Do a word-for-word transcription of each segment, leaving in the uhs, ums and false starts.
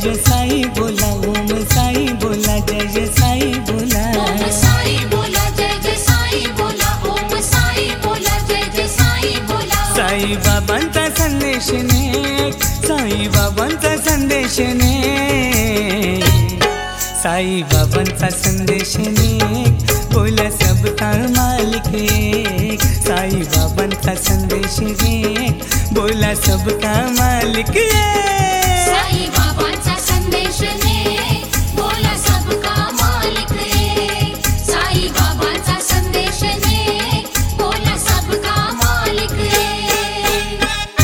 जय साई बोला, ओम साई बोला, जय जय साई बोला, ओम साई बोला, जय जय साई बोला, ओम साई बोला, जय जय साई बोला. साई बाबांचा संदेश नेक, साई बाबांचा संदेश नेक, साई बाबांचा संदेश नेक, बोला सबका मालिक एक. साई बाबांचा संदेश नेक, बोला सबका मालिक एक. साई बाबांचा संदेश ने बोला सबका मालिक एक. साई बाबांचा संदेश ने बोला सबका मालिक एक.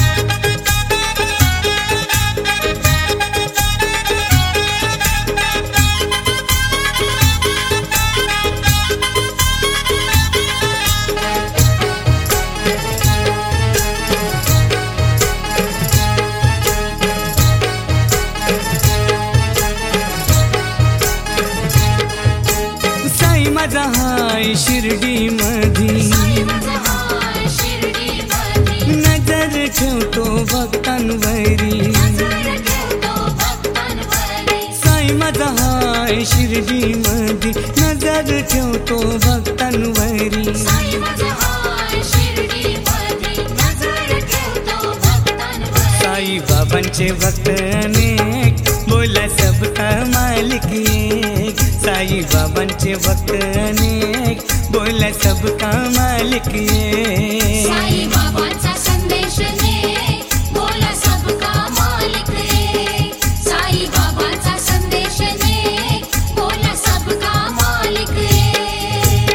साई माझा हाय शिर्डी मधी, साई माझा हाय शिर्डीमध्ये, नजर ठेवतो भक्तांवरी. नजर ठेवतो भक्तांवरी. साई माझा हाय शिर्डी मधी, नजर ठेवतो भक्तांवरी. साई माझा हाय शिर्डीमध्ये, नजर ठेवतो भक्तांवरी. साई बाबांचे भक्त अनेक, बोला सबका मालिक एक. साई बाबांचे भक्त अनेक, बोला सबका मालिक एक. साई बाबांचा संदेश ने बोला सबका मालिक एक. साई बाबांचा संदेश ने बोला सबका मालिक एक.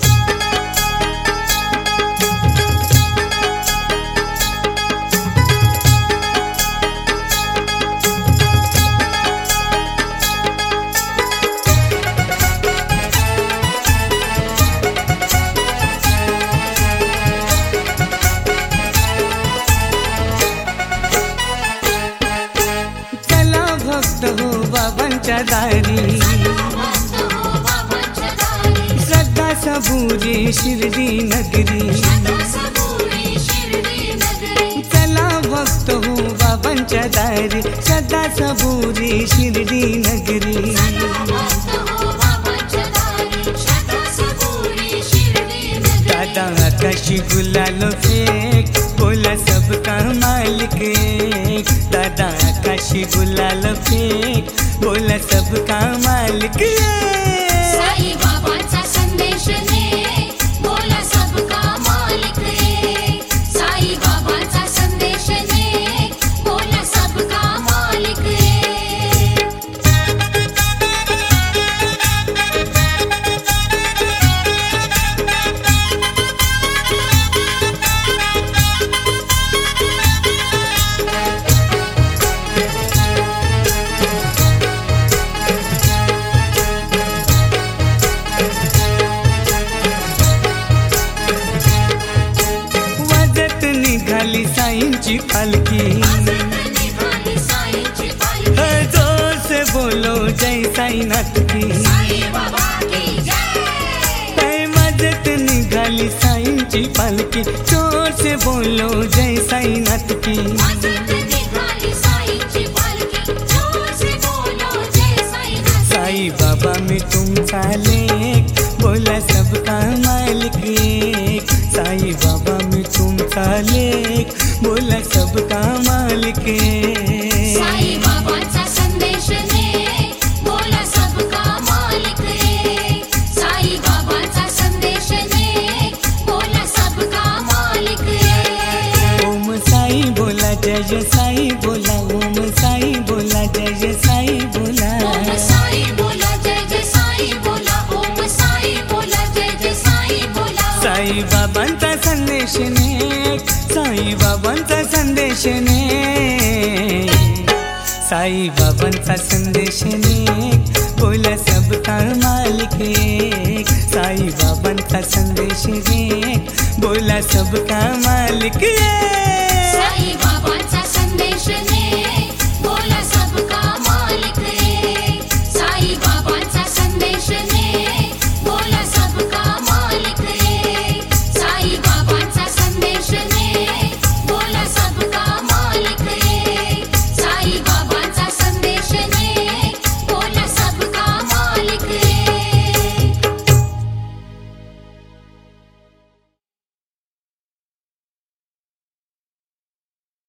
चला भक्त हो बाबांच्या दारी, भक्त हो बाबांच्या दारी, श्रद्धा सबुरी शिर्डी नगरी. श्रद्धा सबुरी शिर्डी नगरी. चला भक्त हो बाबांच्या दारी, श्रद्धा सबुरी शिर्डी नगरी. भक्त हो बाबांच्या दारी, श्रद्धा सबुरी शिर्डी नगरी. दादा आकाशी गुलाल फेक, बोला सबका मालिक एक. दादा आकाशी गुलाल फेक, बोला सबका मालिक एक. साई बाबांचा संदेश ने बोला सबका मालिक एक. साई बाबांचा संदेश ने बोला सबका मालिक एक. वाजत निघाली साईंची पालखी, निघाली साईंची पालखी. जोर से बोलो जय साईनाथ की. साई बाबा की जय. ऐ वाजत निघाली साईंची पालखी, जोर से बोलो जय साईनाथ की. वाजत निघाली साईंची पालखी, जोर से बोलो जय साईनाथ. साई बाबा मी तुमचा लेक, बोला सबका मालिक एक. साई बाबा मी तुमचा लेक, बोला सबका मालिक एक. साई बाबांचा संदेश ने बोला सबका मालिक एक. साई बाबांचा संदेश ने बोला सबका मालिक एक. ओम साई बोला, जय जय साई बोला, ओम साई बोला, जय जय साई बोला. ओम साई बोला, जय जय साई बोला, ओम साई बोला, जय जय साई बोला. साई बाबांचा संदेश नेक, साई बाबांचा संदेश नेक, साई बाबांचा संदेश नेक, बोला सबका मालिक एक. साई बाबांचा संदेश नेक, बोला सबका मालिक एक. साई बाबांचा संदेश ने